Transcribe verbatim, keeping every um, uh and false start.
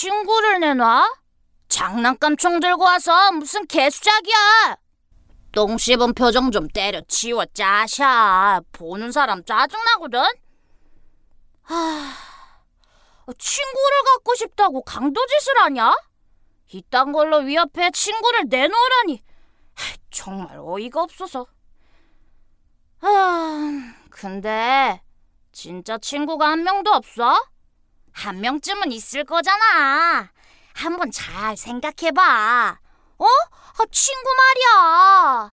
친구를 내놔? 장난감총 들고 와서 무슨 개수작이야. 똥 씹은 표정 좀 때려치워, 짜샤. 보는 사람 짜증나거든. 하... 친구를 갖고 싶다고 강도짓을 하냐? 이딴 걸로 위협해 친구를 내놓으라니. 정말 어이가 없어서. 아, 근데 진짜 친구가 한 명도 없어? 한 명쯤은 있을 거잖아. 한번 잘 생각해봐. 어? 아, 친구 말이야.